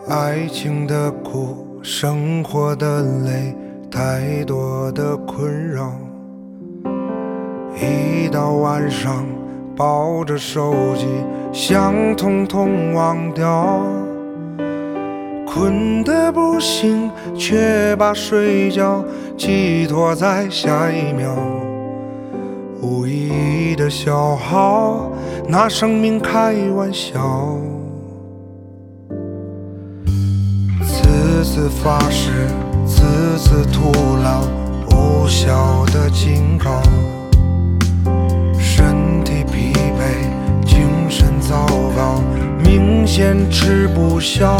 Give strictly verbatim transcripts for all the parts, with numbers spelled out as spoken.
爱情的苦，生活的累，太多的困扰。一到晚上，抱着手机，想统统忘掉。困得不行，却把睡觉寄托在下一秒。无意义的消耗，拿生命开玩笑。次次发誓，次次徒劳，无效的警告。身体疲惫，精神糟糕，明显吃不消。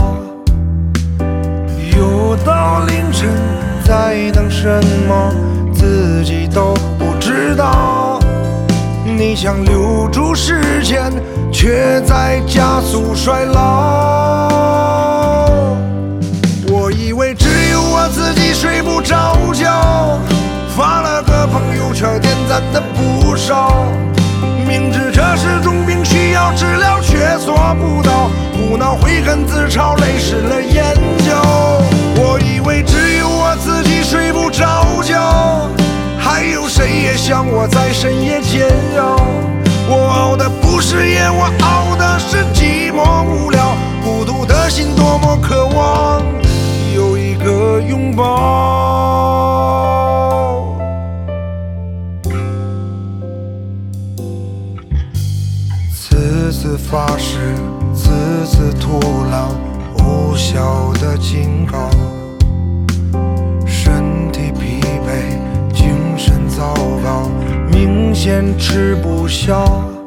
又到凌晨，在等什么，自己都不知道。你想留住时间，却在加速衰老。我以为只有我自己睡不着觉，发了个朋友圈，点赞的不少。明知这是种病需要治疗，却做不到，苦恼悔恨自嘲，累湿了眼角。我以为只有我自己睡不着觉，还有谁也像我在深夜煎熬。我熬的不是夜，我熬的是寂寞无聊，孤独的心多么渴望有一个拥抱。次次发誓，次次徒劳，无效的警告。身体疲惫，精神糟糕，明显吃不消。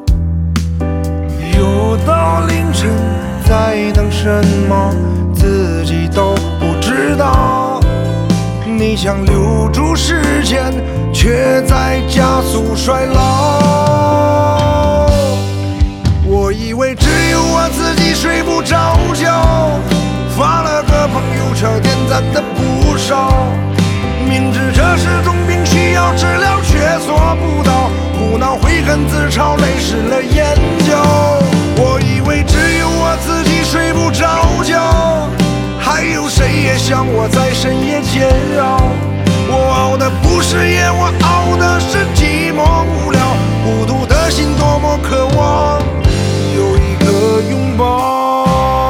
又到凌晨，在等什么，自己都不知道。你想留住时间，却在加速衰老。我以为只有我自己睡不着觉，发了个朋友圈，点赞的不少。明知这是种病需要治疗，却做不到，苦恼悔恨自嘲，累湿了眼角。我以为只有我自己睡不着觉，还有谁也像我在深夜煎熬。我熬的不是夜，我熬的是寂寞无聊，孤独的心多么渴望有一个拥抱。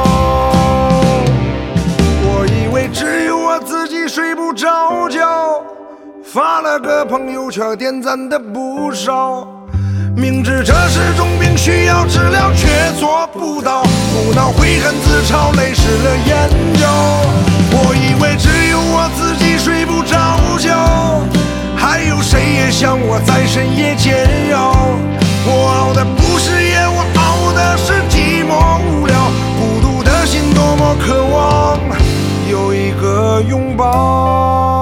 我以为只有我自己睡不着觉，发了个朋友圈，点赞的不少。明知这是种病需要治疗，却做不到，苦恼悔恨自嘲，累湿了眼角。我以为只有我自己睡不着觉，还有谁也像我在深夜煎熬。我熬的不是夜，我熬的是寂寞无聊，孤独的心多么渴望有一个拥抱。